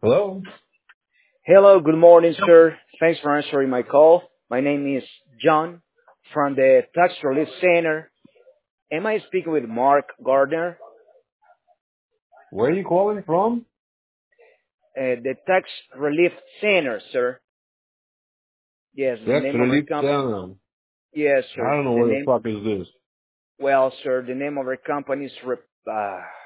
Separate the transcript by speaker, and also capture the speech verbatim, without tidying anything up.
Speaker 1: Hello?
Speaker 2: Hello, good morning, sir. Thanks for answering my call. My name is John from the Tax Relief Center. Am I speaking with Mark Gardner?
Speaker 1: Where are you calling from?
Speaker 2: Uh, the Tax Relief Center, sir. Yes, the
Speaker 1: That's
Speaker 2: name of our
Speaker 1: Relief
Speaker 2: company.
Speaker 1: Channel.
Speaker 2: Yes,
Speaker 1: I
Speaker 2: sir.
Speaker 1: don't know
Speaker 2: The
Speaker 1: what the
Speaker 2: name.
Speaker 1: fuck is this.
Speaker 2: Well, sir, the name of our company is Rep- uh,